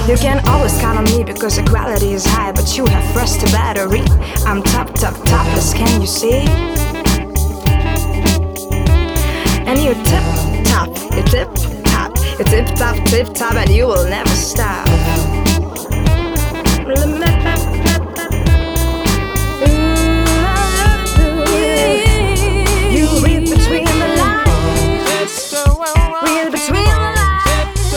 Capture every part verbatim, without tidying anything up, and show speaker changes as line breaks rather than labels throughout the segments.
You can always count on me because the quality is high, but you have rust to battery. I'm top, top, topless, can you see? And you tip top, you tip top, you tip top, tip top, and you will never stop. You read between the lines, read between the lines.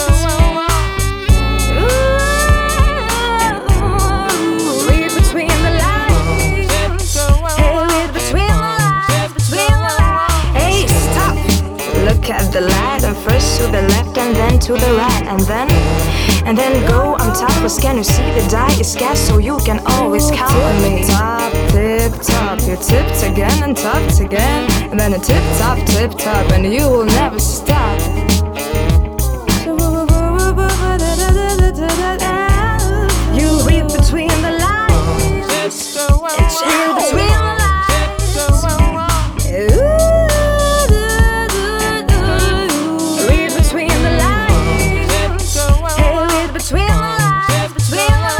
Ooh, read between the lines. Hey, read between the lines, between the lines. Hey, stop. Look at the light, and first to the left and then to the right, and then and then go on top. Cause can you see the die is cast, so you can always count on me. Top, tip, top, you tipped again and topped again, and then a tip, top, tip, top, and you will never stop. You read between the lines, it's read between the lines. Ooh, read between the lines. Hey, read between the lines, between the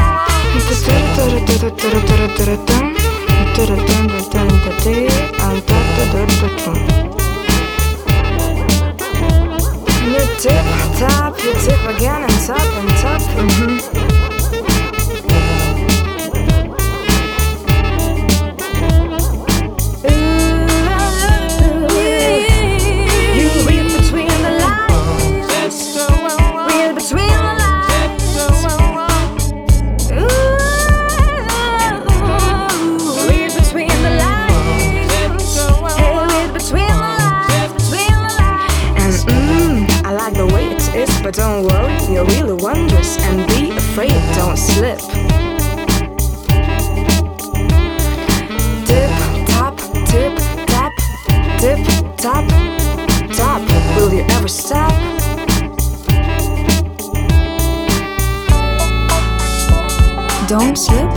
You tip, top, you tip again and top and top. Mm-hmm. But don't worry, you're really wondrous, and be afraid, don't slip. Tip, top, tip, tap, tip, top, top. Will you ever stop? Don't slip.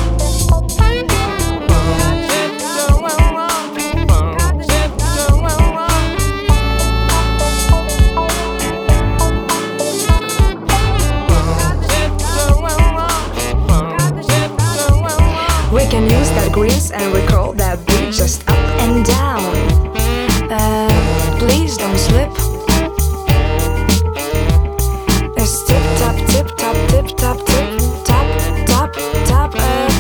We can use that grease and recall that beat just up and down. Uh, please don't slip. It's tip top, tip top, tip top, tip top, top, top. Uh.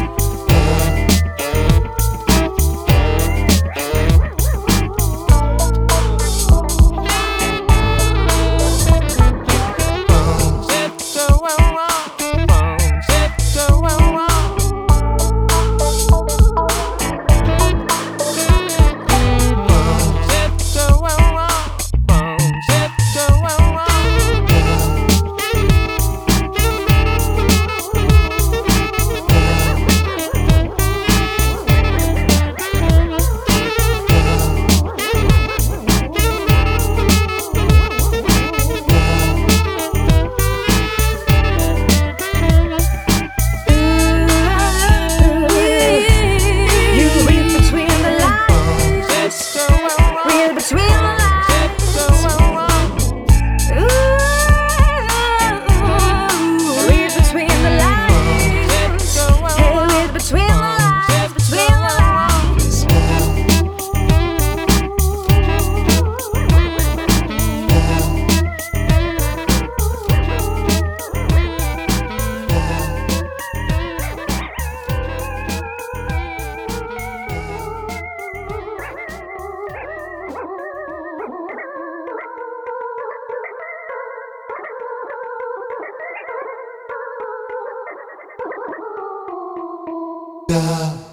Da